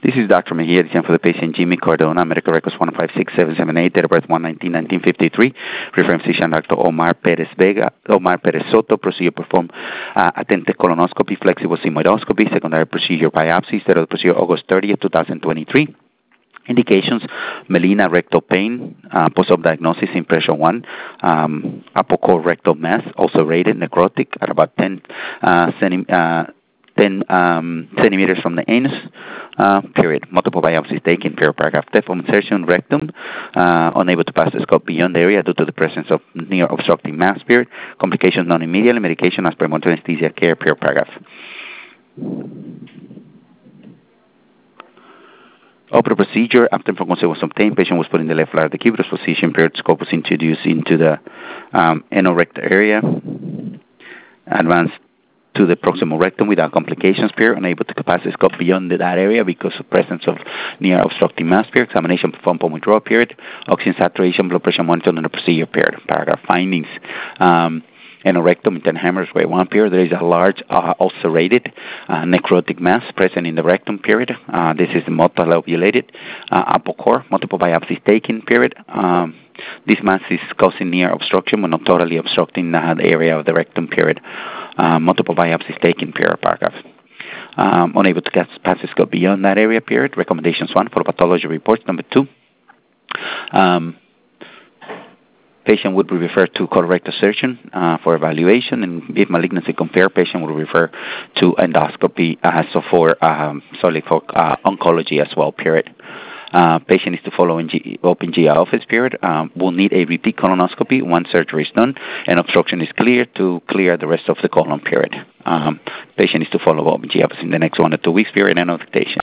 This is Dr. Mejia, the for the patient Jimmy Cardona, medical records 1566778, date of birth 1/19/1953, reference physician Dr. Omar Perez Soto, procedure performed attentive colonoscopy, flexible sigmoidoscopy, secondary procedure biopsy, date of the procedure August 30th, 2023. Indications: melena, rectal pain, post-op diagnosis, impression 1, apocore rectal mass, ulcerated, necrotic, at about 10 centimeters from the anus, period. Multiple biopsies taken, period. Paragraph. Depth of insertion, rectum, unable to pass the scope beyond the area due to the presence of near obstructing mass, period. Complications non-immediately, medication as per monitor anesthesia care, period. Paragraph. Open procedure. After informed consent was obtained, patient was put in the left lateral decubitus position, period. Scope was introduced into the anorectal area. Advanced to the proximal rectum without complications, period. Unable to pass the scope beyond that area because of presence of near obstructing mass, period. Examination performed upon withdrawal, period. Oxygen saturation, blood pressure monitored under the procedure, period. Paragraph. Findings. Anorectum, internal hemorrhage, grade 1, period. There is a large ulcerated necrotic mass present in the rectum, period. This is multilobulated apocore, multiple biopsies taken, period. This mass is causing near obstruction but not totally obstructing the area of the rectum, period. Multiple biopsies taken, period. Paragraph. Unable to pass the scope beyond that area, period. Recommendations 1 for pathology reports. Number 2. Patient would be referred to colorectal surgeon for evaluation, and if malignancy confirmed, patient would refer to endoscopy for oncology as well, period. Patient is to follow open GI office, period. Will need a repeat colonoscopy once surgery is done and obstruction is clear to clear the rest of the colon, period. Patient is to follow open GI office in the next 1 or 2 weeks, period. End of dictation.